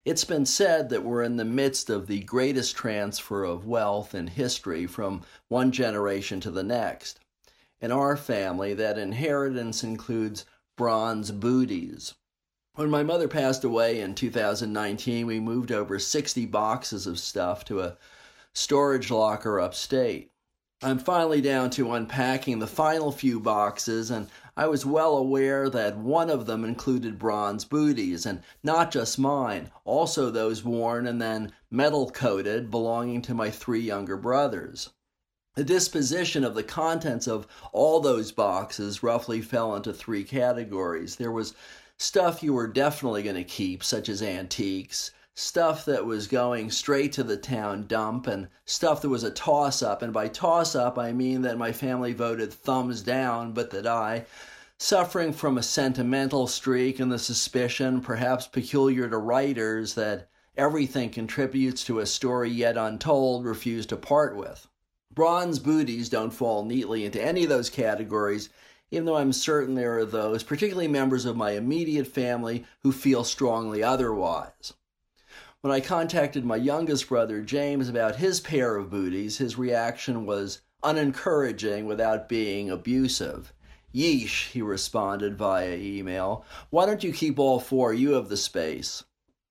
It's been said that we're in the midst of the greatest transfer of wealth in history from one generation to the next. In our family, that inheritance includes bronze booties. When my mother passed away in 2019, we moved over 60 boxes of stuff to a storage locker upstate. I'm finally down to unpacking the final few boxes, and I was well aware that one of them included bronze booties, and not just mine, also those worn and then metal-coated belonging to my 3 younger brothers. The disposition of the contents of all those boxes roughly fell into 3 categories. There was stuff you were definitely going to keep, such as antiques, stuff that was going straight to the town dump, and stuff that was a toss-up. And by toss-up, I mean that my family voted thumbs down, but that I, suffering from a sentimental streak and the suspicion, perhaps peculiar to writers, that everything contributes to a story yet untold, refused to part with. Bronze booties don't fall neatly into any of those categories, even though I'm certain there are those, particularly members of my immediate family, who feel strongly otherwise. When I contacted my youngest brother, James, about his pair of booties, his reaction was unencouraging without being abusive. "Yeesh," he responded via email. "Why don't you keep all 4? You have the space."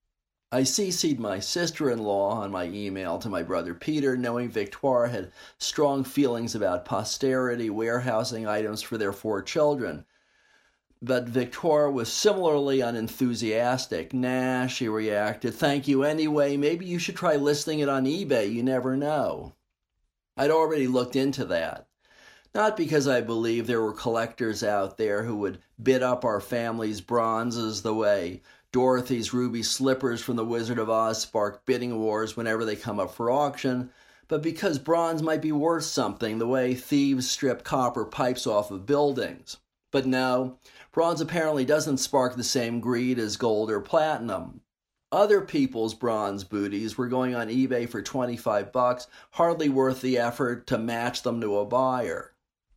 I CC'd my sister-in-law on my email to my brother Peter, knowing Victoire had strong feelings about posterity warehousing items for their 4 children. But Victoire was similarly unenthusiastic. "Nah," she reacted. "Thank you anyway. Maybe you should try listing it on eBay. You never know." I'd already looked into that. Not because I believe there were collectors out there who would bid up our family's bronzes the way Dorothy's ruby slippers from The Wizard of Oz spark bidding wars whenever they come up for auction, but because bronze might be worth something the way thieves strip copper pipes off of buildings. But no, bronze apparently doesn't spark the same greed as gold or platinum. Other people's bronze booties were going on eBay for $25, hardly worth the effort to match them to a buyer.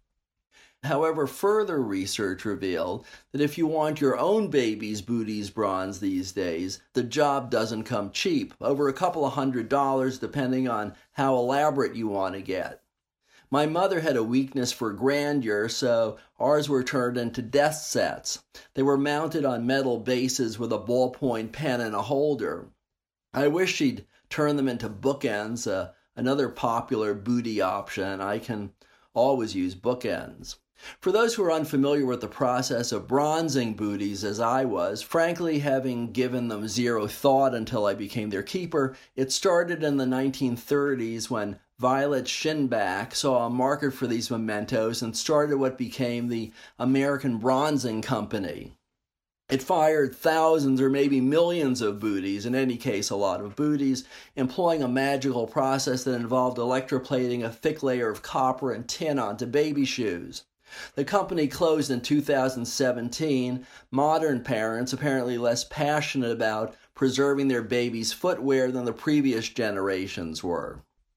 However, further research revealed that if you want your own baby's booties bronze these days, the job doesn't come cheap, over a couple of $100 depending on how elaborate you want to get. My mother had a weakness for grandeur, so ours were turned into desk sets. They were mounted on metal bases with a ballpoint pen and a holder. I wish she'd turn them into bookends, another popular booty option. I can always use bookends. For those who are unfamiliar with the process of bronzing booties as I was, frankly having given them zero thought until I became their keeper, it started in the 1930s when Violet Shinback saw a market for these mementos and started what became the American Bronzing Company. It fired thousands or maybe millions of booties, in any case a lot of booties, employing a magical process that involved electroplating a thick layer of copper and tin onto baby shoes. The company closed in 2017. Modern parents, apparently less passionate about preserving their baby's footwear than the previous generations were.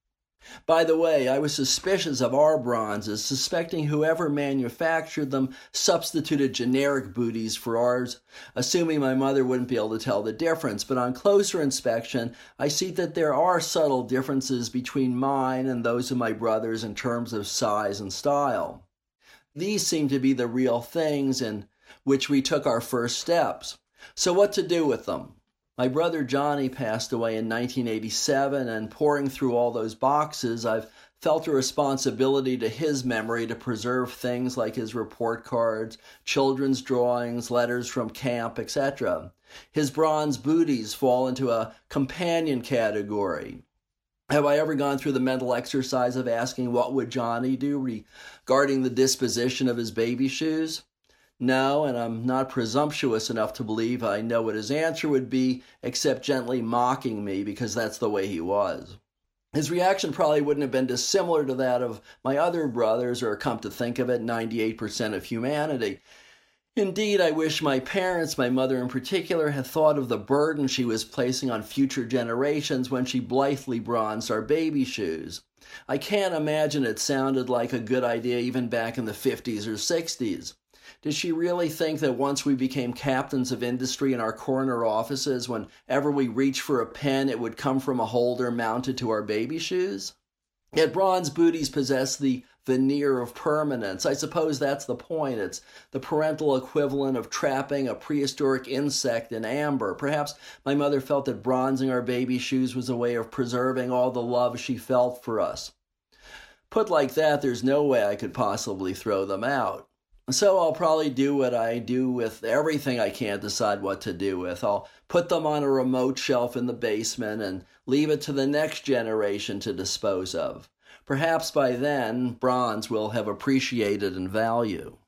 By the way, I was suspicious of our bronzes, suspecting whoever manufactured them substituted generic booties for ours, assuming my mother wouldn't be able to tell the difference. But on closer inspection, I see that there are subtle differences between mine and those of my brothers in terms of size and style. These seem to be the real things in which we took our first steps. So what to do with them? My brother Johnny passed away in 1987, and pouring through all those boxes, I've felt a responsibility to his memory to preserve things like his report cards, children's drawings, letters from camp, etc. His bronze booties fall into a companion category. Have I ever gone through the mental exercise of asking what would Johnny do regarding the disposition of his baby shoes? No, and I'm not presumptuous enough to believe I know what his answer would be, except gently mocking me because that's the way he was. His reaction probably wouldn't have been dissimilar to that of my other brothers, or come to think of it, 98% of humanity. Indeed, I wish my parents, my mother in particular, had thought of the burden she was placing on future generations when she blithely bronzed our baby shoes. I can't imagine it sounded like a good idea even back in the 50s or 60s. Did she really think that once we became captains of industry in our corner offices, whenever we reached for a pen, it would come from a holder mounted to our baby shoes? Yet bronze booties possess the veneer of permanence. I suppose that's the point. It's the parental equivalent of trapping a prehistoric insect in amber. Perhaps my mother felt that bronzing our baby shoes was a way of preserving all the love she felt for us. Put like that, there's no way I could possibly throw them out. So I'll probably do what I do with everything I can't decide what to do with. I'll put them on a remote shelf in the basement and leave it to the next generation to dispose of. Perhaps by then, bronze will have appreciated in value.